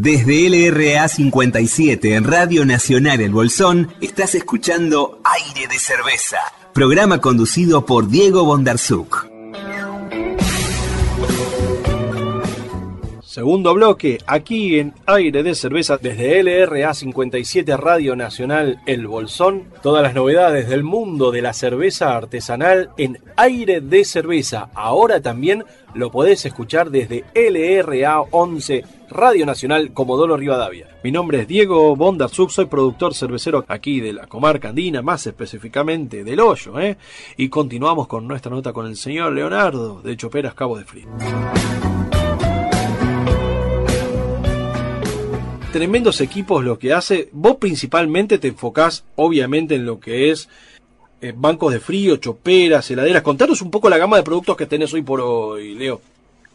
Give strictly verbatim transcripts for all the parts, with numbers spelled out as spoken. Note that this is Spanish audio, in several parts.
Desde L R A cincuenta y siete en Radio Nacional El Bolsón, estás escuchando Aire de Cerveza, programa conducido por Diego Bondarsuk. Segundo bloque, aquí en Aire de Cerveza, desde L R A cincuenta y siete Radio Nacional El Bolsón. Todas las novedades del mundo de la cerveza artesanal en Aire de Cerveza. Ahora también lo podés escuchar desde L R A once Radio Nacional Comodoro Rivadavia. Mi nombre es Diego Bondarsuk, soy productor cervecero aquí de la comarca andina, más específicamente del Hoyo, ¿eh? Y continuamos con nuestra nota con el señor Leonardo de Choperas Cabo de Frío. Tremendos equipos lo que hace. Vos principalmente te enfocás obviamente en lo que es eh, bancos de frío, choperas, heladeras. Contanos un poco la gama de productos que tenés hoy por hoy, Leo.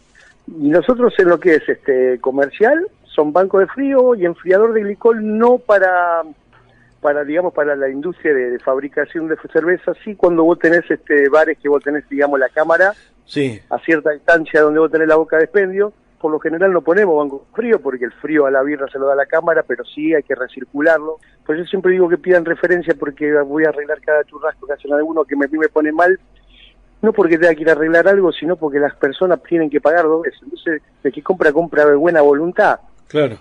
Y nosotros en lo que es este comercial son bancos de frío y enfriador de glicol, no para para digamos para la industria de, de fabricación de cerveza, sí cuando vos tenés este bares que vos tenés digamos la cámara sí. a cierta distancia donde vos tenés la boca de expendio. Por lo general no ponemos banco frío porque el frío a la birra se lo da la cámara, pero sí hay que recircularlo. Pues yo siempre digo que pidan referencia porque voy a arreglar cada churrasco que hacen alguno que me, me pone mal, no porque tenga que ir a arreglar algo, sino porque las personas tienen que pagar dos veces. Entonces, el que compra, compra de buena voluntad. Claro.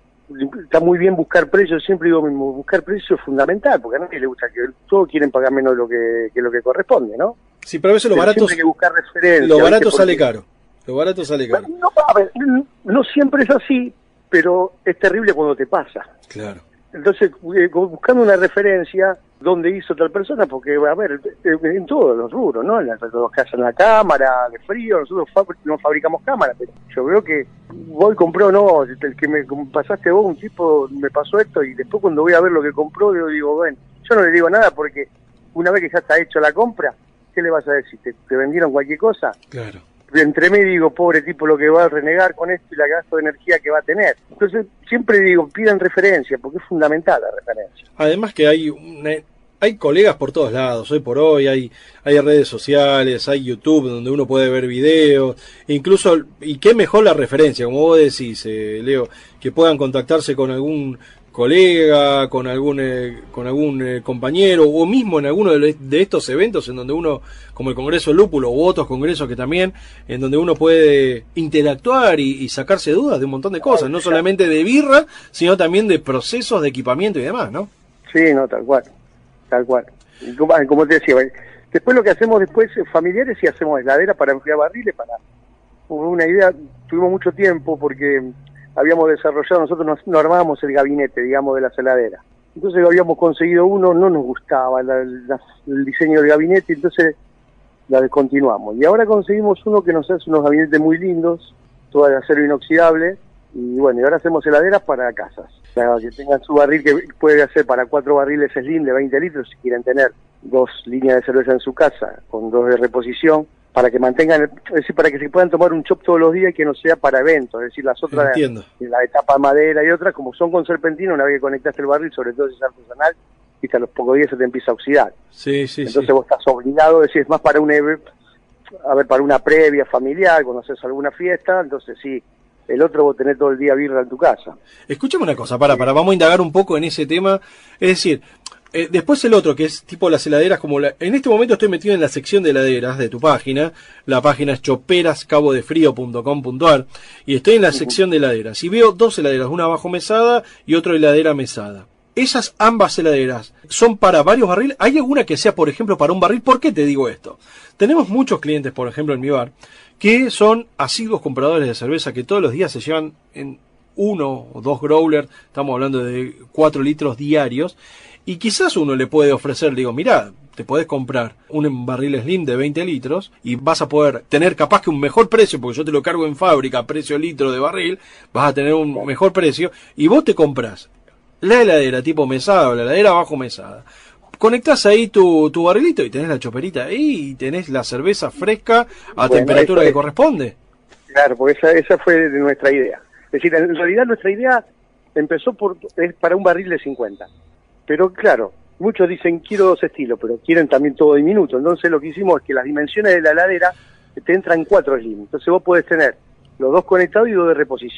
Está muy bien buscar precios, siempre digo mismo, buscar precios es fundamental, porque a nadie le gusta que todos quieren pagar menos de lo que, que lo que corresponde, ¿no? Sí, pero a veces lo barato, siempre hay que buscar referencia. Lo barato sale caro. Lo barato sale caro. No, a ver, no siempre es así, pero es terrible cuando te pasa. Claro. Entonces, buscando una referencia donde hizo tal persona, porque, a ver, en todos los rubros, ¿no? En las los que hacen la cámara, de frío, nosotros fabri- no fabricamos cámara, pero yo veo que voy compró, no, el que me pasaste vos, un tipo, me pasó esto, y después cuando voy a ver lo que compró, yo digo, bueno, yo no le digo nada, porque una vez que ya está hecho la compra, ¿qué le vas a decir? ¿Te, te vendieron cualquier cosa? Claro. Entre mí digo, pobre tipo lo que va a renegar con esto y la gasto de energía que va a tener. Entonces siempre digo, pidan referencia, porque es fundamental la referencia. Además que hay una, hay colegas por todos lados, hoy por hoy hay, hay redes sociales, hay YouTube donde uno puede ver videos, incluso, y qué mejor la referencia, como vos decís, eh, Leo, que puedan contactarse con algún colega, con algún eh, con algún eh, compañero, o mismo en alguno de, de estos eventos en donde uno, como el Congreso del Lúpulo u otros congresos que también, en donde uno puede interactuar y, y sacarse dudas de un montón de cosas, no solamente de birra, sino también de procesos de equipamiento y demás, ¿no? Sí, no, tal cual, tal cual. Y como, como te decía, después lo que hacemos después, familiares, y hacemos heladera para enfriar barriles, para una idea, tuvimos mucho tiempo porque habíamos desarrollado, nosotros nos, nos armábamos el gabinete, digamos, de la heladera. Entonces habíamos conseguido uno, no nos gustaba la, la, el diseño del gabinete, entonces la descontinuamos. Y ahora conseguimos uno que nos hace unos gabinetes muy lindos, todo de acero inoxidable, y bueno, y ahora hacemos heladeras para casas. O sea, que tengan su barril, que puede hacer para cuatro barriles slim de veinte litros, si quieren tener dos líneas de cerveza en su casa, con dos de reposición, para que mantengan, es decir, para que se puedan tomar un chop todos los días y que no sea para eventos, es decir, las otras, Entiendo. la etapa madera y otras, como son con serpentina, una vez que conectaste el barril, sobre todo si es artesanal, y a los pocos días se te empieza a oxidar. Sí, sí, Entonces sí. vos estás obligado, es decir, es más para una, a ver, para una previa familiar, cuando haces alguna fiesta, entonces sí, el otro vos tenés todo el día birra en tu casa. Escúchame una cosa, para, para, vamos a indagar un poco en ese tema, es decir, Eh, después el otro, que es tipo las heladeras, como la, en este momento estoy metido en la sección de heladeras de tu página, la página es choperas cabo de frío punto com punto a r, y estoy en la sección de heladeras, y veo dos heladeras, una bajo mesada y otra heladera mesada. Esas ambas heladeras son para varios barriles. ¿Hay alguna que sea, por ejemplo, para un barril? ¿Por qué te digo esto? Tenemos muchos clientes, por ejemplo, en mi bar, que son asiduos compradores de cerveza, que todos los días se llevan en uno o dos growlers, estamos hablando de cuatro litros diarios, y quizás uno le puede ofrecer, digo, mirá, te podés comprar un barril slim de veinte litros y vas a poder tener capaz que un mejor precio, porque yo te lo cargo en fábrica, precio litro de barril, vas a tener un mejor precio, y vos te compras la heladera tipo mesada o la heladera bajo mesada. Conectás ahí tu, tu barrilito y tenés la choperita ahí y tenés la cerveza fresca a bueno, temperatura que es, corresponde. Claro, porque esa, esa fue nuestra idea. Es decir, en realidad nuestra idea empezó por es para un barril de cincuenta. Pero claro, muchos dicen quiero dos estilos, pero quieren también todo diminuto. Entonces lo que hicimos es que las dimensiones de la heladera te entran cuatro slim. Entonces vos podés tener los dos conectados y dos de reposición.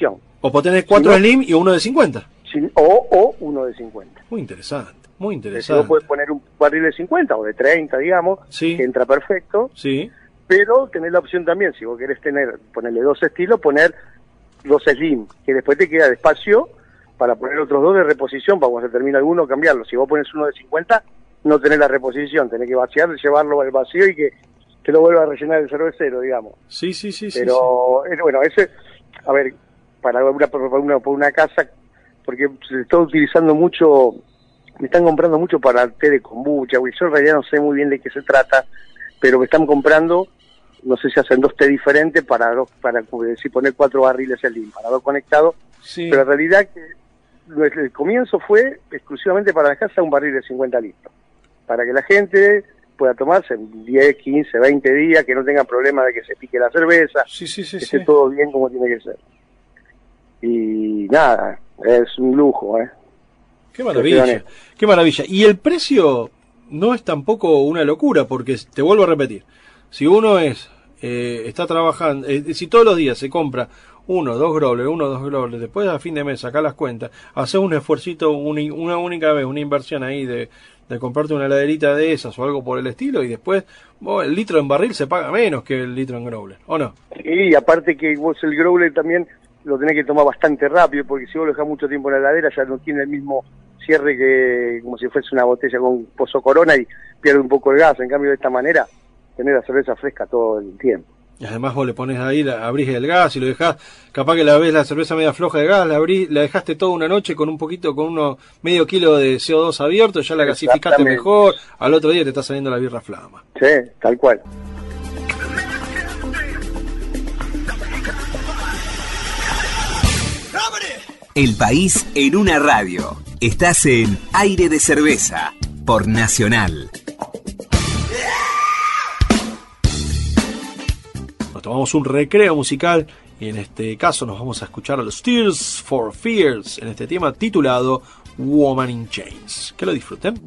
O podés tener cuatro si no, Slim y uno de cincuenta. Si, o, o uno de cincuenta. Muy interesante, muy Entonces, interesante. vos podés poner un barril de cincuenta o de treinta, digamos, Sí. que entra perfecto, Sí, pero tenés la opción también, si vos querés tener, ponerle dos estilos, poner dos Slim, que después te queda despacio para poner otros dos de reposición, para cuando se termina alguno cambiarlo. Si vos pones uno de cincuenta, no tenés la reposición, tenés que vaciar, llevarlo al vacío y que te lo vuelva a rellenar el cervecero, digamos. Sí, sí, sí, sí. Pero, sí, sí. bueno, ese, a ver, para una, para una, para una casa, porque se está utilizando mucho, me están comprando mucho para té de kombucha, güey. Yo en realidad no sé muy bien de qué se trata, pero me están comprando, no sé si hacen dos té diferentes para dos, para si poner cuatro barriles Slim, para dos conectados, Sí. pero en realidad que el comienzo fue exclusivamente para la casa un barril de cincuenta litros, para que la gente pueda tomarse en diez, quince, veinte días, que no tengan problema de que se pique la cerveza, Sí, sí, sí, que sí. esté todo bien como tiene que ser. Y nada, es un lujo, ¿eh? Qué maravilla, qué maravilla. Y el precio no es tampoco una locura, porque te vuelvo a repetir, si uno es eh, está trabajando, eh, si todos los días se compra uno, dos growlers, uno, dos growlers, después a fin de mes sacar las cuentas, hacer un esfuercito, una, una única vez, una inversión ahí de, de comprarte una heladerita de esas o algo por el estilo, y después oh, el litro en barril se paga menos que el litro en growler, ¿o no? Y aparte que vos el growler también lo tenés que tomar bastante rápido, porque si vos lo dejás mucho tiempo en la heladera ya no tiene el mismo cierre que como si fuese una botella con pozo Corona y pierde un poco el gas. En cambio, de esta manera tenés la cerveza fresca todo el tiempo. Y además vos le pones ahí, la, abrís el gas y lo dejás, capaz que la ves la cerveza media floja de gas, la abrís, la dejaste toda una noche con un poquito, con uno medio kilo de C O dos abierto, ya la gasificaste mejor, al otro día te está saliendo la birra flama. Sí, tal cual. El país en una radio. Estás en Aire de Cerveza por Nacional. Nos tomamos un recreo musical y en este caso nos vamos a escuchar a los Tears for Fears en este tema titulado Woman in Chains. Que lo disfruten.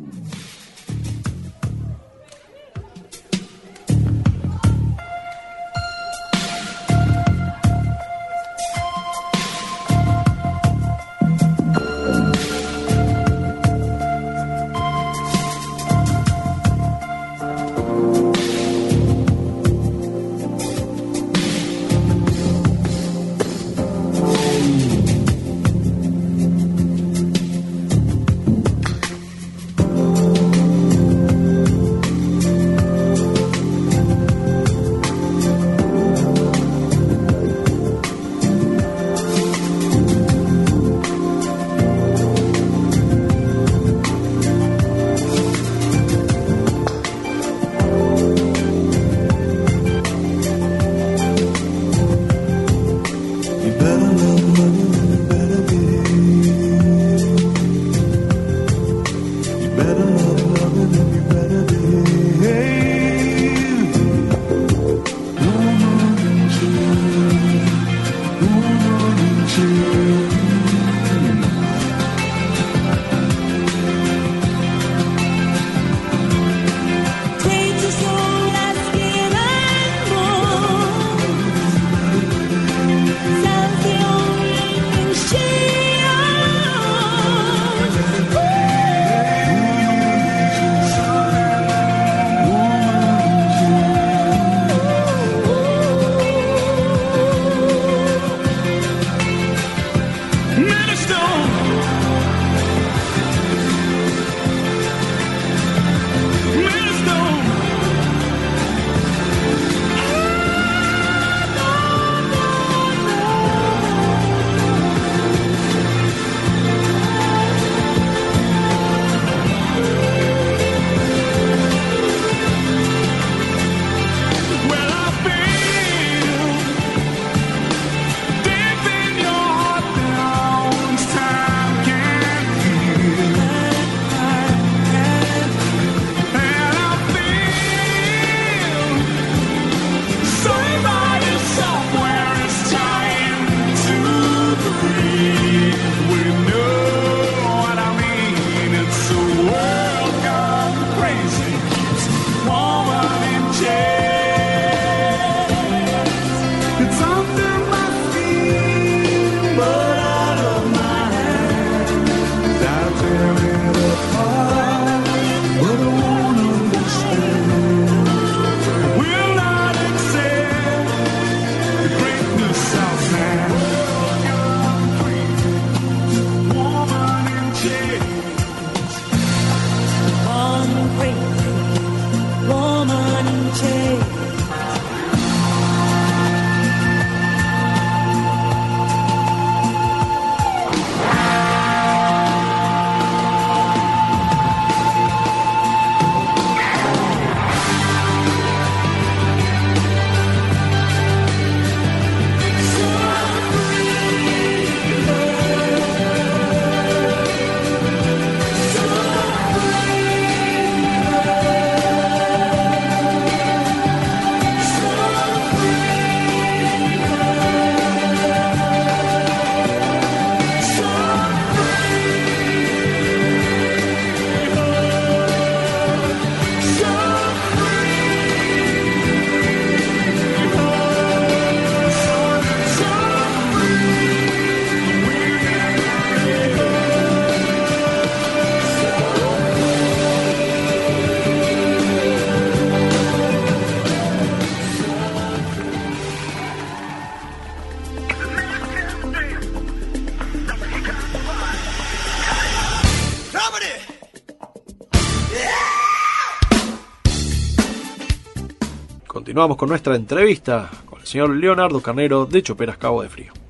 But continuamos con nuestra entrevista con el señor Leonardo Carnero de Choperas Cabo de Frío.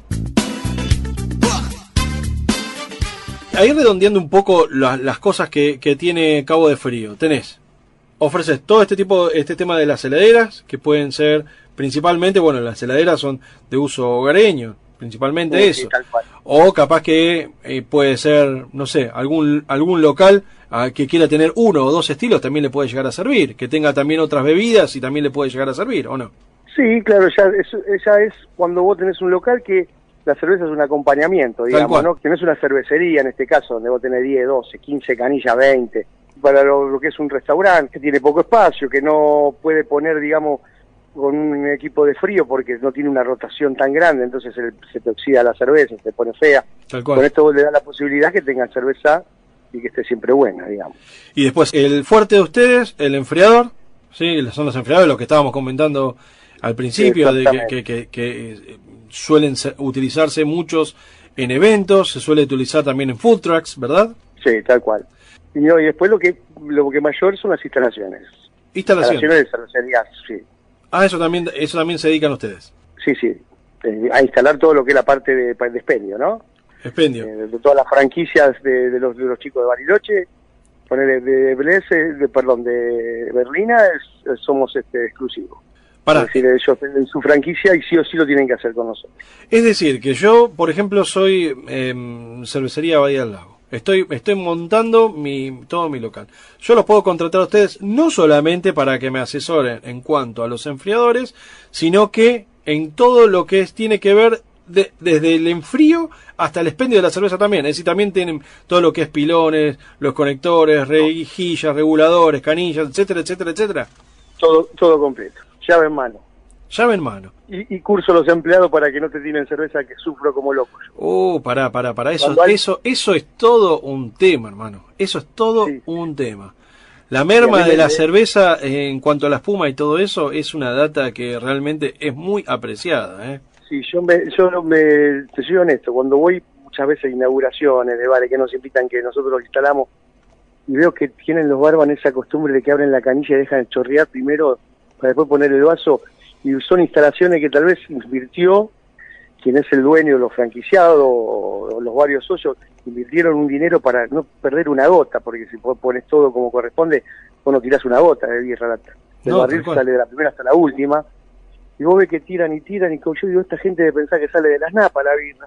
Ahí redondeando un poco la, las cosas que, que tiene Cabo de Frío, tenés, ofreces todo este tipo, este tema de las heladeras, que pueden ser principalmente, bueno, las heladeras son de uso hogareño, principalmente sí, eso, sí, tal cual. O capaz que eh, puede ser, no sé, algún algún local a, que quiera tener uno o dos estilos, también le puede llegar a servir, que tenga también otras bebidas y también le puede llegar a servir, ¿o no? Sí, claro, ya es, ya es cuando vos tenés un local que la cerveza es un acompañamiento, digamos, ¿no? Que no es una cervecería en este caso, donde vos tenés diez, doce, quince canillas, veinte, para lo, lo que es un restaurante, que tiene poco espacio, que no puede poner, digamos, con un equipo de frío porque no tiene una rotación tan grande, entonces se, se te oxida la cerveza, se pone fea. Tal cual. Con esto vos le das la posibilidad que tengan cerveza y que esté siempre buena, digamos. Y después, el fuerte de ustedes, el enfriador, sí, son los enfriadores, lo que estábamos comentando al principio, de que, que, que, que suelen ser, utilizarse muchos en eventos, se suele utilizar también en food trucks, ¿verdad? Sí, tal cual. Y, no, y después lo que lo que mayor son las instalaciones. Instalaciones. Instalaciones de cervecerías, sí. Ah, eso también eso también se dedican ustedes. Sí, sí. Eh, a instalar todo lo que es la parte de, de expendio, ¿no? Expendio. Eh, de todas las franquicias de, de, los, de los chicos de Bariloche, poner de Blese, de, perdón, de Berlina, es, somos este exclusivos. Para. Es decir, ellos tienen su franquicia y sí o sí lo tienen que hacer con nosotros. Es decir, que yo, por ejemplo, soy eh, cervecería Bahía del Lago. Estoy, estoy montando mi, todo mi local. Yo los puedo contratar a ustedes no solamente para que me asesoren en cuanto a los enfriadores, sino que en todo lo que es, tiene que ver de, desde el enfrío hasta el expendio de la cerveza también. Es decir, también tienen todo lo que es pilones, los conectores, rejillas, reguladores, canillas, etcétera, etcétera, etcétera. Todo, todo completo. Llave en mano. Llave en mano. Y, y curso a los empleados para que no te tiren cerveza, que sufro como loco yo. Oh, pará, pará, pará. Eso, hay... eso, eso es todo un tema, hermano. Eso es todo sí. un tema. La merma de la de... cerveza eh, en cuanto a la espuma y todo eso es una data que realmente es muy apreciada, ¿eh? Sí, yo me, yo me, te soy honesto, cuando voy muchas veces a inauguraciones de bares que nos invitan, que nosotros los instalamos, y veo que tienen los barban esa costumbre de que abren la canilla y dejan chorrear primero para después poner el vaso, y son instalaciones que tal vez invirtió quien es el dueño de los franquiciados o los varios socios, invirtieron un dinero para no perder una gota, porque si pones todo como corresponde, vos no tirás una gota de birra. El no, barril sale de la primera hasta la última, y vos ves que tiran y tiran, y como yo digo, esta gente debe pensar que sale de las napas la birra.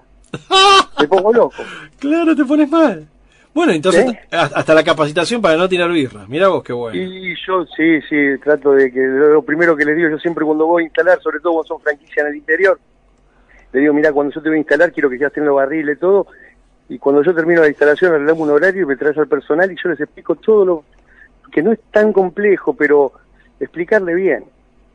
Me pongo loco. Claro, te pones mal. Bueno, entonces ¿Eh? hasta la capacitación para no tirar birra. Mirá vos qué bueno. Y yo sí, sí, trato de que lo primero que les digo, yo siempre cuando voy a instalar, sobre todo cuando son franquicias en el interior, le digo, mirá, cuando yo te voy a instalar quiero que ya estén los barriles y todo, y cuando yo termino la instalación arreglamos un horario y me traes al personal y yo les explico todo lo que no es tan complejo, pero explicarle bien.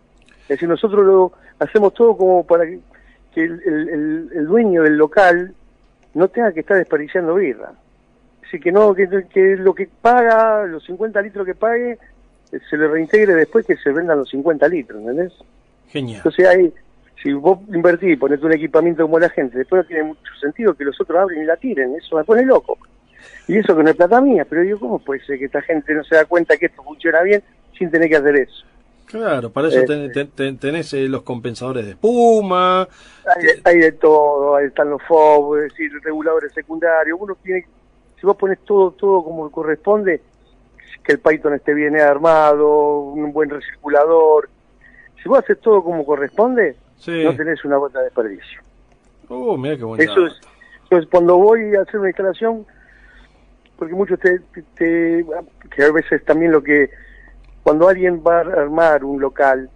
Es decir, nosotros lo hacemos todo como para que, que el, el, el dueño del local no tenga que estar desperdiciando birra. Así que no, que, que lo que paga, los cincuenta litros que pague, se le reintegre después que se vendan los cincuenta litros, ¿entendés? Genial. Entonces ahí, si vos invertís y ponés un equipamiento como la gente, después no tiene mucho sentido que los otros abren y la tiren, eso me pone loco. Y eso que no es plata mía, pero digo, ¿cómo puede ser que esta gente no se da cuenta que esto funciona bien sin tener que hacer eso? Claro, para eso eh, ten, ten, ten, tenés eh, los compensadores de espuma. Hay, hay de todo, ahí están los F O B, es decir, reguladores secundarios, uno tiene que... Si vos pones todo todo como corresponde, que el Python esté bien armado, un buen recirculador, si vos haces todo como corresponde, sí, no tenés una gota de desperdicio. Oh, mira qué bonito. Eso es, eso es cuando voy a hacer una instalación, porque muchos te, te, te, que a veces también lo que, cuando alguien va a armar un local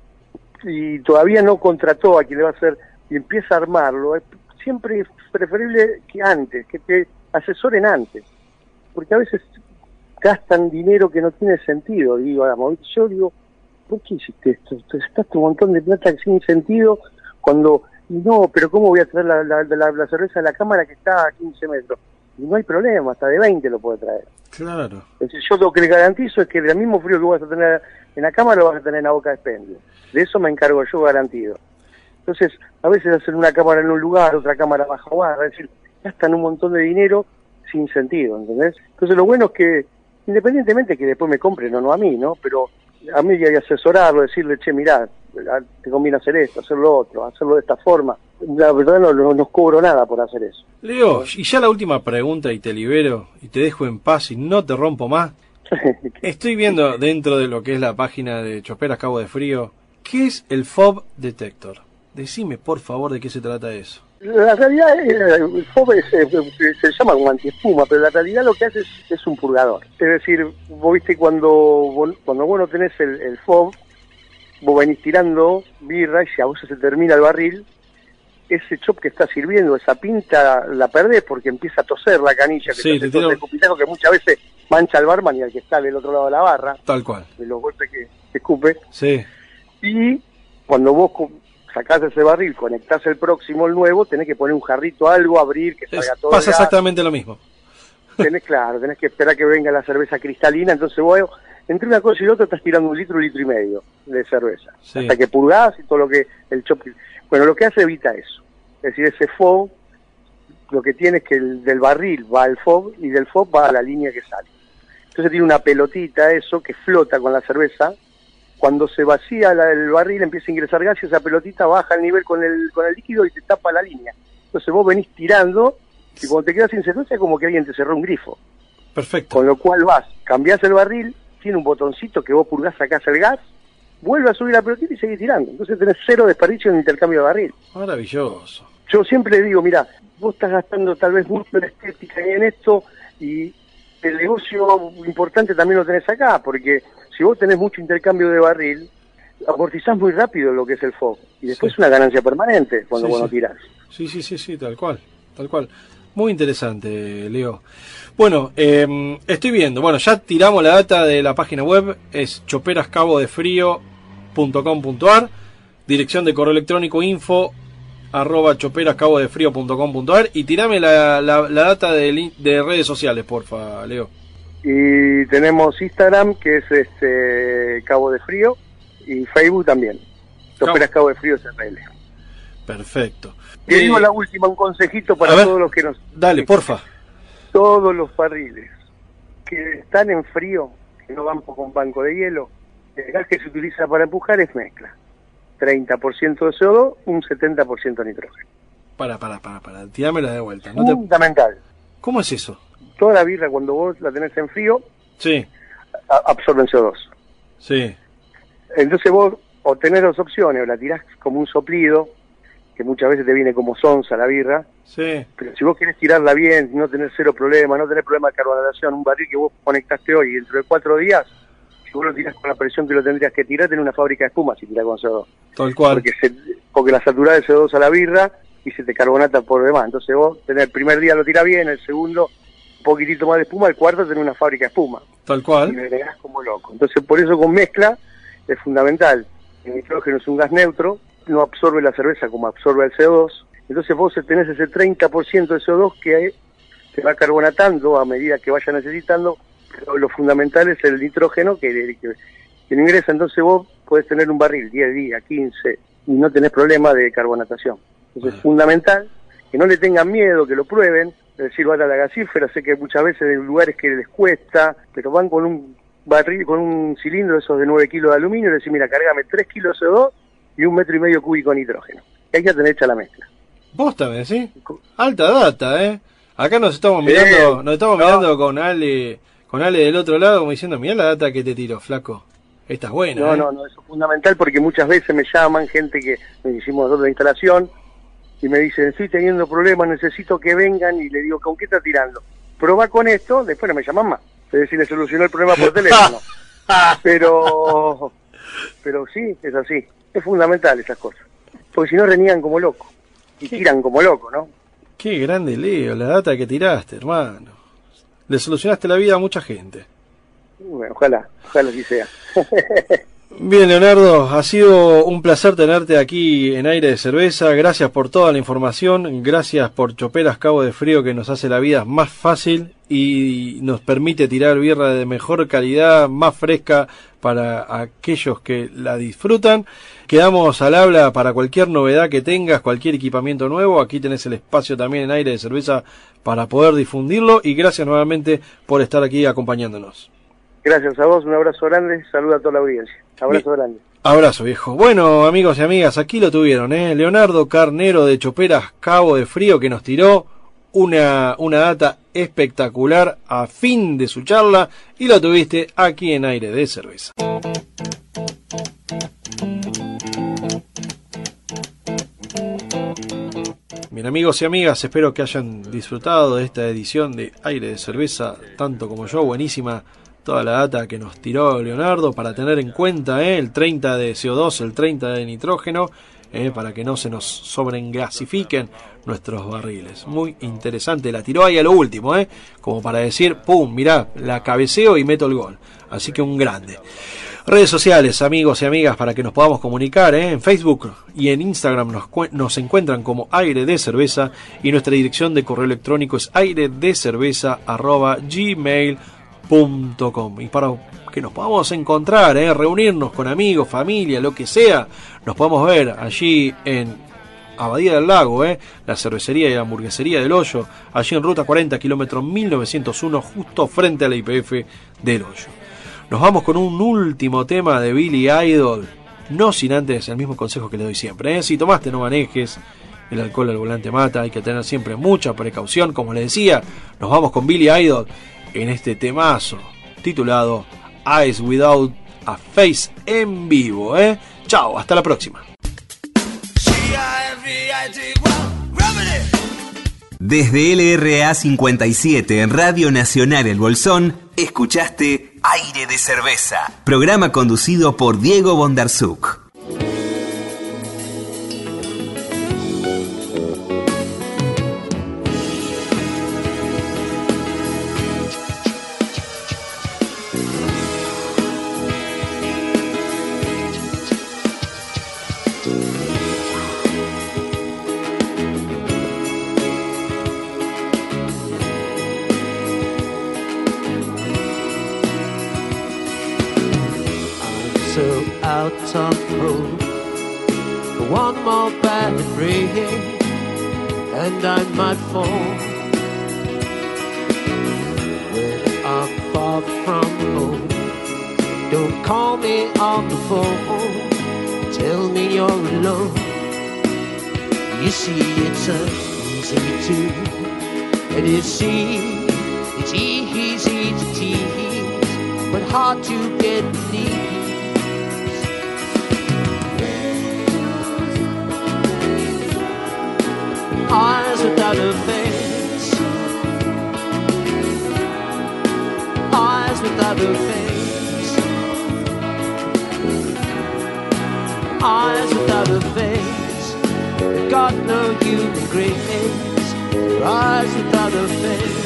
y todavía no contrató a quien le va a hacer y empieza a armarlo, es siempre es preferible que antes, que te asesoren antes, porque a veces gastan dinero que no tiene sentido. Digo, yo digo, ¿por qué hiciste esto? Te gastaste un montón de plata sin sentido cuando, no, pero ¿cómo voy a traer la, la, la, la cerveza de la cámara que está a quince metros? Y no hay problema, hasta de veinte lo puede traer. Claro. Entonces, yo lo que le garantizo es que del mismo frío que vas a tener en la cámara lo vas a tener en la boca de expendio. De eso me encargo yo, garantido. Entonces, a veces hacen una cámara en un lugar, otra cámara bajo barra, es decir, gastan un montón de dinero sin sentido, ¿entendés? Entonces lo bueno es que, independientemente que después me compren o no a mí, ¿no? Pero a mí hay que asesorarlo, decirle, che, mirá, te conviene hacer esto, hacer lo otro, hacerlo de esta forma. La verdad no, no nos cobro nada por hacer eso. Leo, y ya la última pregunta y te libero y te dejo en paz y no te rompo más. Estoy viendo dentro de lo que es la página de Choperas Cabo de Frío, ¿qué es el F O B Detector? Decime por favor de qué se trata eso. La realidad es, el F O B es, es, se llama como antiespuma, pero la realidad lo que hace es, es un purgador. Es decir, vos viste cuando vos, cuando vos no tenés el, el F O B, vos venís tirando birra y si a vos se termina el barril, ese chop que está sirviendo, esa pinta la perdés porque empieza a toser la canilla, que sí, te te hace el escupitajo que muchas veces mancha al barman y al que está del otro lado de la barra. Tal cual. De los golpes que, que escupe. Sí. Y cuando vos sacás ese barril, conectás el próximo, el nuevo, tenés que poner un jarrito, algo, abrir, que salga es, todo. Pasa exactamente lo mismo. Tenés, claro, tenés que esperar que venga la cerveza cristalina, entonces vos, entre una cosa y la otra, estás tirando un litro, un litro y medio de cerveza. Sí. Hasta que purgás y todo lo que el chop. Bueno, lo que hace evita eso. Es decir, ese F O B, lo que tiene es que el, del barril va al F O B y del F O B va a la línea que sale. Entonces tiene una pelotita, eso, que flota con la cerveza. Cuando se vacía la, el barril, empieza a ingresar gas y esa pelotita baja al nivel con el, con el líquido y te tapa la línea. Entonces vos venís tirando y cuando te quedas sin cerveza es como que alguien te cerró un grifo. Perfecto. Con lo cual vas, cambiás el barril, tiene un botoncito que vos purgás, sacás el gas, vuelve a subir la pelotita y seguís tirando. Entonces tenés cero desperdicio en intercambio de barril. Maravilloso. Yo siempre digo, mira, vos estás gastando tal vez mucho en estética y en esto, y el negocio importante también lo tenés acá, porque si vos tenés mucho intercambio de barril, amortizás muy rápido lo que es el F O B, y después es sí. una ganancia permanente cuando sí, vos sí. no tirás. Sí, sí, sí, sí, tal cual, tal cual. Muy interesante, Leo. Bueno, eh, estoy viendo, bueno, ya tiramos la data de la página web, es choperas cabo de frío punto com punto a r, dirección de correo electrónico info arroba choperas cabo de frío punto com punto a r, y tirame la, la, la data de, de redes sociales, porfa, Leo. Y tenemos Instagram, que es este Cabo de Frío, y Facebook también, Choperas Cabo de Frío C R L. Perfecto. Te digo la última, un consejito para todos los que nos... Dale, porfa. Todos los barriles que están en frío, que no van con banco de hielo, el gas que se utiliza para empujar es mezcla. treinta por ciento de C O dos, un setenta por ciento de nitrógeno. Para, para, para, para. Tirámela de vuelta. No te... Fundamental. ¿Cómo es eso? Toda la birra, cuando vos la tenés en frío, sí, a- absorben C O dos. Sí. Entonces vos o tenés dos opciones, o la tirás como un soplido, que muchas veces te viene como sonza la birra, sí. Pero si vos querés tirarla bien, no tener cero problema, no tener problema de carbonatación, un barril que vos conectaste hoy y dentro de cuatro días, si vos lo tirás con la presión que lo tendrías que tirar, tenés una fábrica de espuma si tirás con C O dos. Tal cual. Porque, se, porque la saturás de C O dos a la birra y se te carbonata por demás. Entonces vos tenés el primer día lo tirás bien, el segundo un poquitito más de espuma, el cuarto tenés una fábrica de espuma. Tal cual. Y le agregás como loco. Entonces por eso con mezcla es fundamental. El nitrógeno es un gas neutro, no absorbe la cerveza como absorbe el C O dos. Entonces vos tenés ese treinta por ciento de C O dos que se va carbonatando a medida que vaya necesitando, pero lo fundamental es el nitrógeno que, que, que no ingresa. Entonces vos podés tener un barril diez días, quince, y no tenés problema de carbonatación. Entonces es fundamental que no le tengan miedo, que lo prueben, es decir, van a la gasífera. Sé que muchas veces en lugares que les cuesta, pero van con un barril, con un cilindro esos de nueve kilos de aluminio y decir, mira, cargame tres kilos de C O dos y un metro y medio cúbico de nitrógeno. Y hay que tener hecha la mezcla. Vos también, ¿sí? Alta data, ¿eh? Acá nos estamos mirando, eh, nos estamos no. mirando con Ale, con Ale del otro lado, como diciendo, mirá la data que te tiro, flaco. Esta es buena, No, ¿eh? no, no, eso es fundamental porque muchas veces me llaman gente que me hicimos nosotros la instalación y me dicen, estoy teniendo problemas, necesito que vengan, y le digo, ¿con qué está tirando? Probá con esto, después no me llaman más. Es decir, le solucionó el problema por teléfono. Pero, pero sí, es así. Es fundamental esas cosas. Porque si no reniegan como locos. Y ¿Qué? tiran como locos, ¿no? Qué grande, Leo, la data que tiraste, hermano. Le solucionaste la vida a mucha gente. Bueno, ojalá, ojalá así sea. Bien, Leonardo, ha sido un placer tenerte aquí en Aire de Cerveza. Gracias por toda la información, gracias por Choperas Cabo de Frío, que nos hace la vida más fácil y nos permite tirar birra de mejor calidad, más fresca para aquellos que la disfrutan. Quedamos al habla para cualquier novedad que tengas, cualquier equipamiento nuevo. Aquí tenés el espacio también en Aire de Cerveza para poder difundirlo, y gracias nuevamente por estar aquí acompañándonos. Gracias a vos, un abrazo grande, saluda a toda la audiencia. Abrazo Bien. grande. Abrazo, viejo. Bueno, amigos y amigas, aquí lo tuvieron, ¿eh? Leonardo Carnero de Choperas Cabo de Frío, que nos tiró una, una data espectacular a fin de su charla, y lo tuviste aquí en Aire de Cerveza. Bien, amigos y amigas, espero que hayan disfrutado de esta edición de Aire de Cerveza, tanto como yo. Buenísima toda la data que nos tiró Leonardo para tener en cuenta, ¿eh? El treinta de C O dos, el treinta de nitrógeno, ¿eh? Para que no se nos sobregasifiquen nuestros barriles. Muy interesante, la tiró ahí a lo último, ¿eh? Como para decir, pum, mirá, la cabeceo y meto el gol. Así que un grande. Redes sociales, amigos y amigas, para que nos podamos comunicar, ¿eh? En Facebook y en Instagram nos, nos encuentran como Aire de Cerveza, y nuestra dirección de correo electrónico es airedecerveza arroba gmail punto com. Y para que nos podamos encontrar, ¿eh? Reunirnos con amigos, familia, lo que sea, nos podemos ver allí en Abadía del Lago, ¿eh? La cervecería y la hamburguesería del Hoyo, allí en ruta cuarenta, kilómetro mil novecientos uno, justo frente a la I P F del Hoyo. Nos vamos con un último tema de Billy Idol, no sin antes el mismo consejo que le doy siempre, ¿eh? Si tomaste, no manejes, el alcohol al volante mata, hay que tener siempre mucha precaución. Como les decía, nos vamos con Billy Idol en este temazo titulado Eyes Without a Face en vivo, ¿eh? Chao, hasta la próxima. Desde L R A cincuenta y siete en Radio Nacional El Bolsón, escuchaste Aire de Cerveza, programa conducido por Diego Bondarsuk. Out of hope, one more bad break, and I might fall. When I'm far from home, don't call me on the phone, tell me you're alone. You see, it's uh, easy to, and you see, it's easy to tease, but hard to get beneath. Eyes without a face, eyes without a face, eyes without a face, got no human grace, eyes without a face.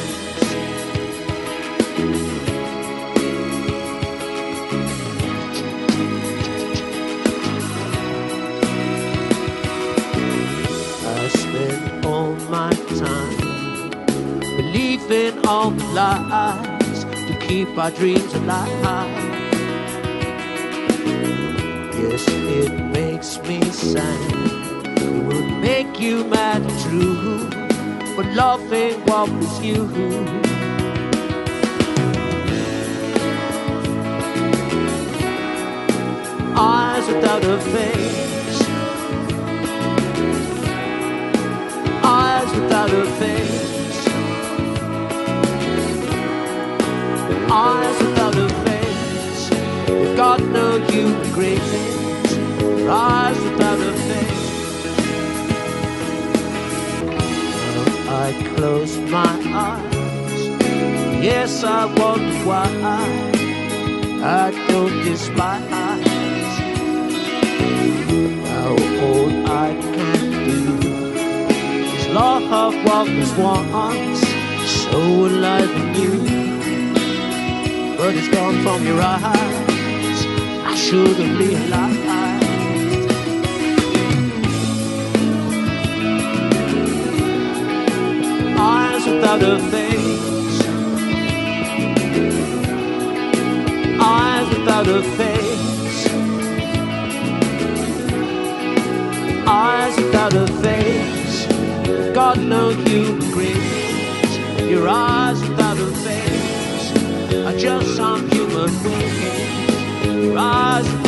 My time believing all the lies to keep our dreams alive. Yes, it makes me sad. It would make you mad and true, but love ain't what was you. Eyes without a face, eyes without a face, eyes without a face, you've got no human grace, eyes without a face. Well, I close my eyes, yes, I wonder why I don't despise how all I can do. Love what was once so alive in you, but it's gone from your eyes. I should have realized. Eyes without a face, eyes without a face, eyes without a face, got no human grace. Your eyes without a face are just some human beings. Your eyes